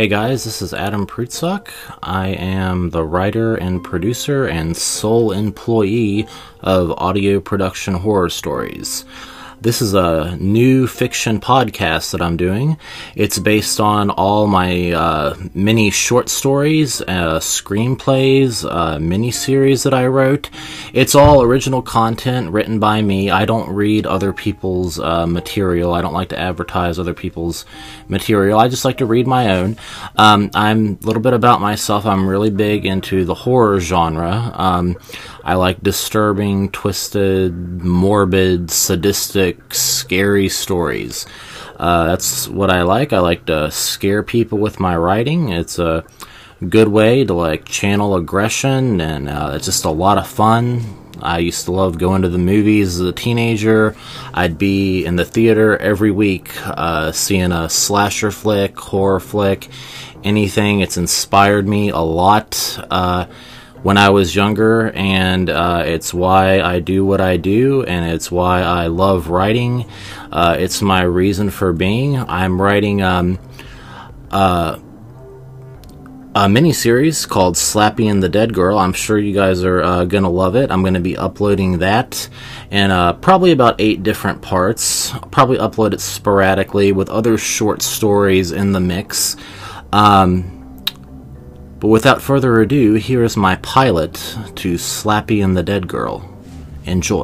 Hey guys, this is Adam Prutzak. I am the writer and producer and sole employee of Audio Production Horror Stories. This is a new fiction podcast that I'm doing. It's based on all my mini short stories, screenplays, miniseries that I wrote. It's all original content written by me. I don't read other people's material. I don't like to advertise other people's material. I just like to read my own. I'm a little bit about myself. I'm really big into the horror genre. I like disturbing, twisted, morbid, sadistic, scary stories. That's what I like. I like to scare people with my writing. It's a good way to channel aggression, and it's just a lot of fun. I used to love going to the movies as a teenager. I'd be in the theater every week seeing a slasher flick, horror flick, anything. It's inspired me a lot when I was younger, and it's why I do what I do, and it's why I love writing. It's my reason for being. I'm writing a miniseries called Slappy and the Dead Girl. I'm sure you guys are gonna love it. I'm gonna be uploading that in probably about 8 different parts. I'll probably upload it sporadically with other short stories in the mix. But without further ado, here is my pilot to Slappy and the Dead Girl. Enjoy.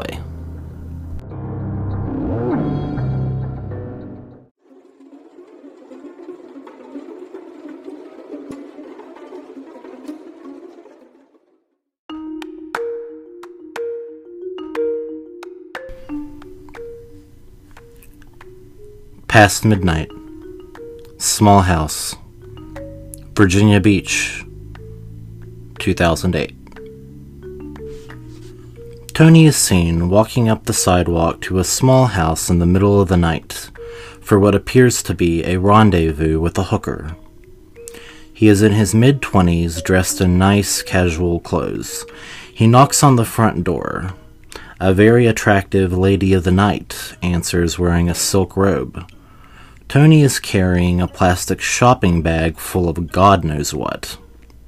Past midnight. Small house. Virginia Beach. 2008. Tony is seen walking up the sidewalk to a small house in the middle of the night for what appears to be a rendezvous with a hooker. He is in his mid-20s, dressed in nice, casual clothes. He knocks on the front door. A very attractive lady of the night answers, wearing a silk robe. Tony is carrying a plastic shopping bag full of God knows what.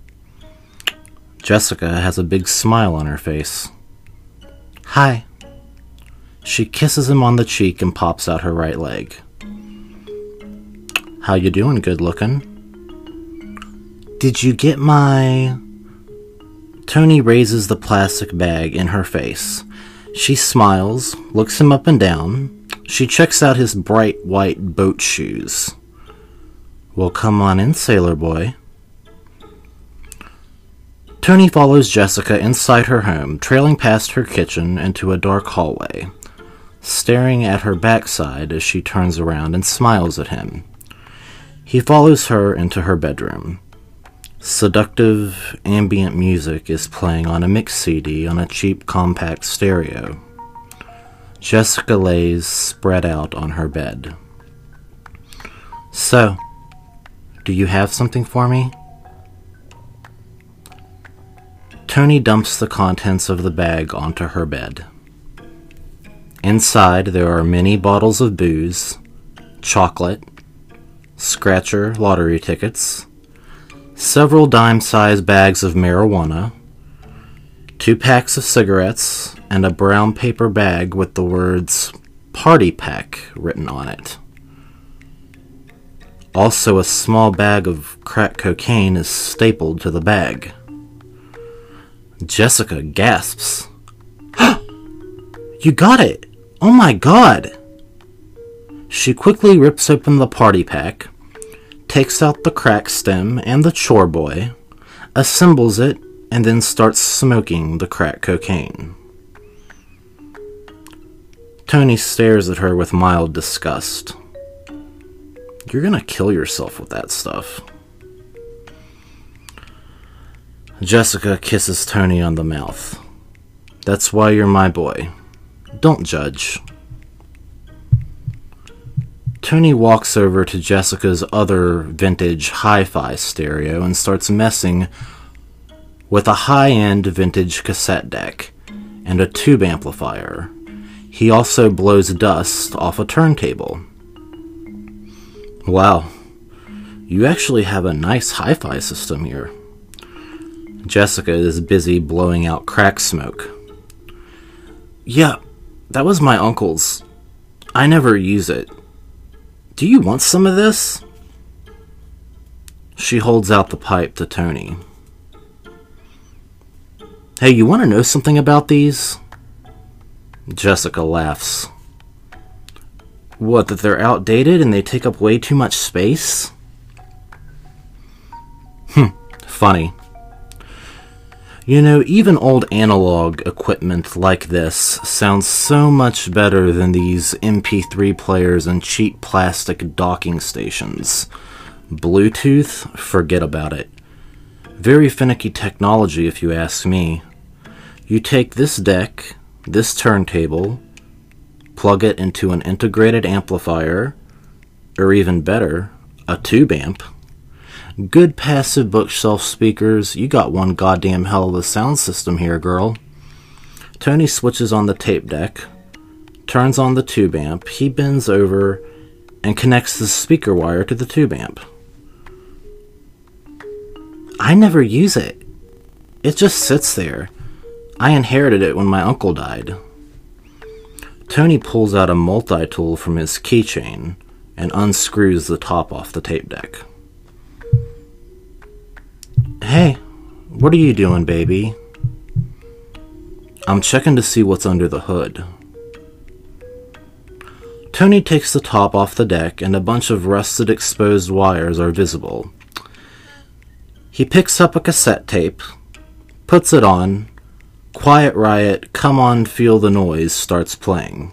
Jessica has a big smile on her face. Hi. She kisses him on the cheek and pops out her right leg. How you doing, good looking? Did you get my... Tony raises the plastic bag in her face. She smiles, looks him up and down. She checks out his bright white boat shoes. Well, come on in, sailor boy. Tony follows Jessica inside her home, trailing past her kitchen into a dark hallway, staring at her backside as she turns around and smiles at him. He follows her into her bedroom. Seductive, ambient music is playing on a mix CD on a cheap compact stereo. Jessica lays spread out on her bed. So, do you have something for me? Tony dumps the contents of the bag onto her bed. Inside, there are many bottles of booze, chocolate, scratcher lottery tickets, several dime-sized bags of marijuana, 2 packs of cigarettes, and a brown paper bag with the words "Party Pack" written on it. Also, a small bag of crack cocaine is stapled to the bag. Jessica gasps. You got it! Oh my god! She quickly rips open the party pack, takes out the crack stem and the chore boy, assembles it, and then starts smoking the crack cocaine. Tony stares at her with mild disgust. You're gonna kill yourself with that stuff. Jessica kisses Tony on the mouth. That's why you're my boy. Don't judge. Tony walks over to Jessica's other vintage hi-fi stereo and starts messing with a high-end vintage cassette deck and a tube amplifier. He also blows dust off a turntable. Wow, You actually have a nice hi-fi system here. Jessica is busy blowing out crack smoke. Yeah, that was my uncle's. I never use it. Do you want some of this? She holds out the pipe to Tony. Hey, you want to know something about these? Jessica laughs. What, that they're outdated and they take up way too much space? Funny. You know, even old analog equipment like this sounds so much better than these MP3 players and cheap plastic docking stations. Bluetooth? Forget about it. Very finicky technology if you ask me. You take this deck, this turntable, plug it into an integrated amplifier, or even better, a tube amp. Good passive bookshelf speakers, you got one goddamn hell of a sound system here, girl. Tony switches on the tape deck, turns on the tube amp, he bends over and connects the speaker wire to the tube amp. I never use it. It just sits there. I inherited it when my uncle died. Tony pulls out a multi-tool from his keychain and unscrews the top off the tape deck. Hey, what are you doing, baby? I'm checking to see what's under the hood. Tony takes the top off the deck and a bunch of rusted exposed wires are visible. He picks up a cassette tape, puts it on. Quiet Riot, Come On Feel the Noise starts playing.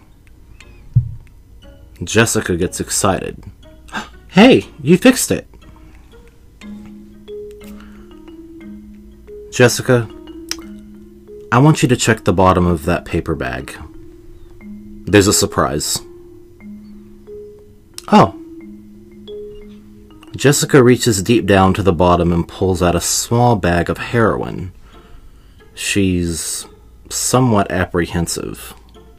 Jessica gets excited. Hey, you fixed it. Jessica, I want you to check the bottom of that paper bag. There's a surprise. Oh. Jessica reaches deep down to the bottom and pulls out a small bag of heroin. She's somewhat apprehensive.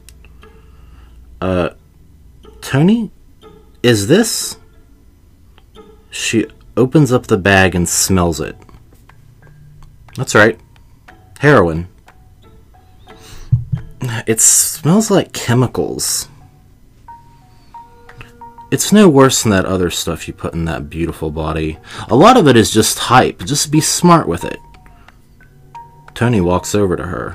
Tony? Is this? She opens up the bag and smells it. That's right. Heroin. It smells like chemicals. It's no worse than that other stuff you put in that beautiful body. A lot of it is just hype. Just be smart with it. Tony walks over to her.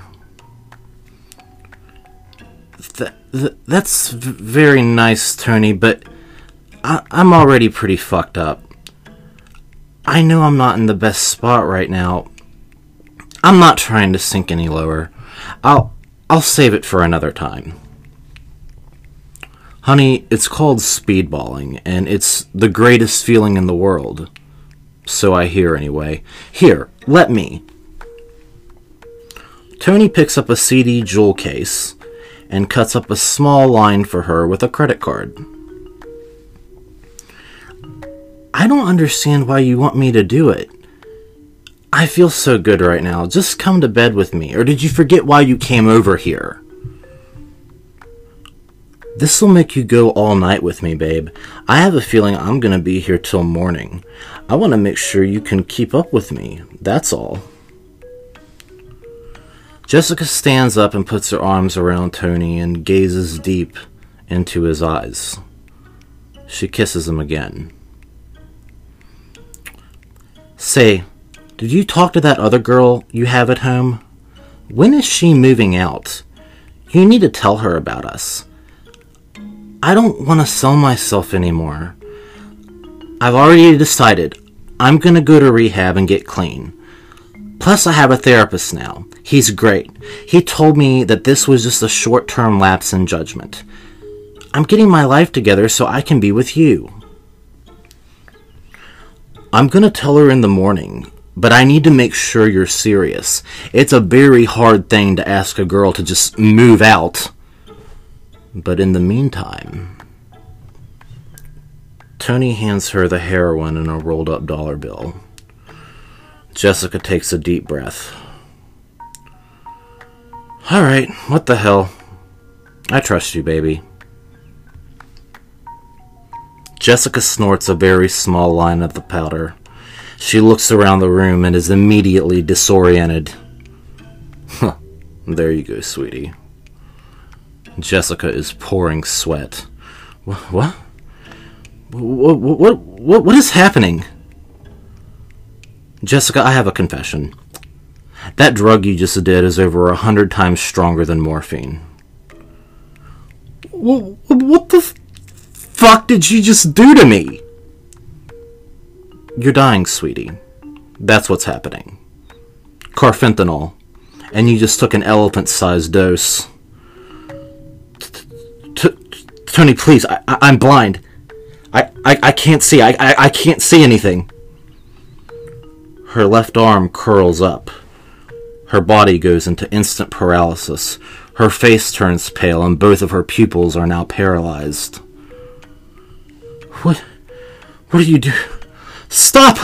That's very nice, Tony, but I'm already pretty fucked up. I know I'm not in the best spot right now. I'm not trying to sink any lower. I'll save it for another time. Honey, it's called speedballing, and it's the greatest feeling in the world. So I hear anyway. Here, let me. Tony picks up a CD jewel case and cuts up a small line for her with a credit card. I don't understand why you want me to do it. I feel so good right now. Just come to bed with me. Or did you forget why you came over here? This'll make you go all night with me, babe. I have a feeling I'm gonna be here till morning. I want to make sure you can keep up with me. That's all. Jessica stands up and puts her arms around Tony and gazes deep into his eyes. She kisses him again. Say, did you talk to that other girl you have at home? When is she moving out? You need to tell her about us. I don't want to sell myself anymore. I've already decided I'm going to go to rehab and get clean. Plus, I have a therapist now. He's great. He told me that this was just a short-term lapse in judgment. I'm getting my life together so I can be with you. I'm going to tell her in the morning, but I need to make sure you're serious. It's a very hard thing to ask a girl to just move out. But in the meantime, Tony hands her the heroin and a rolled-up dollar bill. Jessica takes a deep breath. Alright, what the hell? I trust you, baby. Jessica snorts a very small line of the powder. She looks around the room and is immediately disoriented. There you go, sweetie. Jessica is pouring sweat. What? What is happening? Jessica, I have a confession. That drug you just did is over 100 times stronger than morphine. What the fuck did you just do to me? You're dying, sweetie. That's what's happening. Carfentanil. And you just took an elephant-sized dose. Tony, please, I'm blind. I can't see. I can't see anything. Her left arm curls up. Her body goes into instant paralysis. Her face turns pale, and both of her pupils are now paralyzed. What do you do? Stop!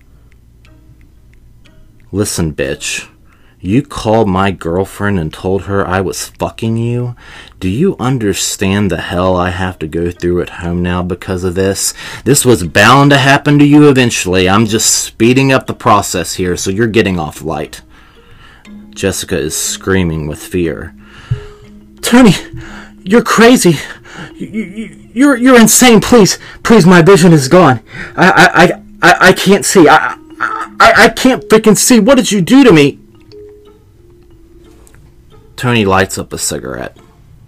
Listen, bitch. You called my girlfriend and told her I was fucking you? Do you understand the hell I have to go through at home now because of this? This was bound to happen to you eventually. I'm just speeding up the process here, so you're getting off light. Jessica is screaming with fear. Tony, you're crazy. You're insane. Please, my vision is gone. I can't see. I can't freaking see. What did you do to me? Tony lights up a cigarette.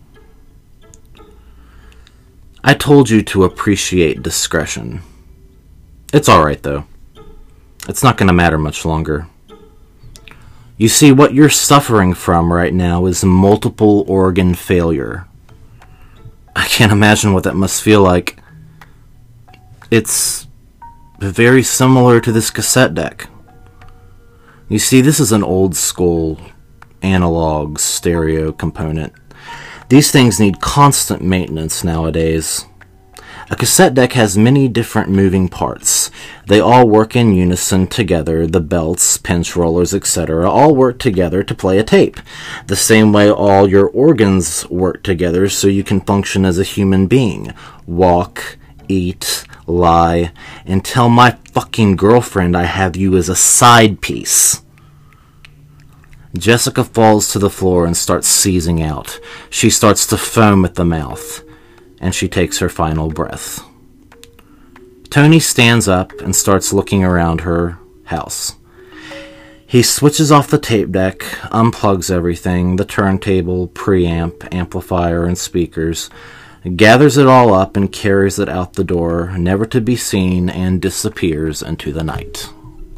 I told you to appreciate discretion. It's alright, though. It's not going to matter much longer. You see, what you're suffering from right now is multiple organ failure. I can't imagine what that must feel like. It's very similar to this cassette deck. You see, this is an old school analog stereo component. These things need constant maintenance nowadays. A cassette deck has many different moving parts. They all work in unison together. The belts, pinch rollers, etc. all work together to play a tape. The same way all your organs work together so you can function as a human being. Walk, eat, lie, and tell my fucking girlfriend I have you as a side piece. Jessica falls to the floor and starts seizing out. She starts to foam at the mouth, and she takes her final breath. Tony stands up and starts looking around her house. He switches off the tape deck, unplugs everything, the turntable, preamp, amplifier, and speakers, gathers it all up and carries it out the door, never to be seen, and disappears into the night.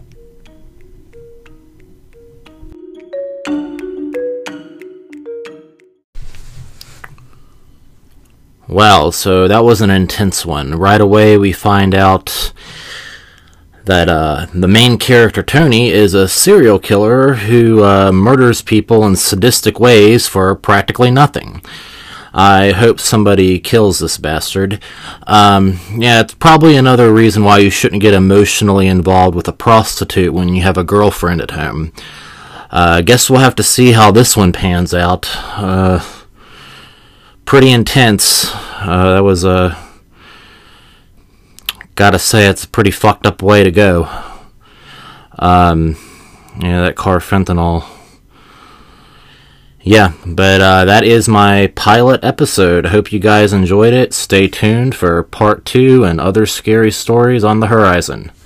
Well, so that was an intense one. Right away we find out that the main character, Tony, is a serial killer who murders people in sadistic ways for practically nothing. I hope somebody kills this bastard. Yeah, it's probably another reason why you shouldn't get emotionally involved with a prostitute when you have a girlfriend at home. Guess we'll have to see how this one pans out. Pretty intense. That was gotta say, it's a pretty fucked up way to go. Yeah, that carfentanil. Yeah, but that is my pilot episode. Hope you guys enjoyed it. Stay tuned for part 2 and other scary stories on the horizon.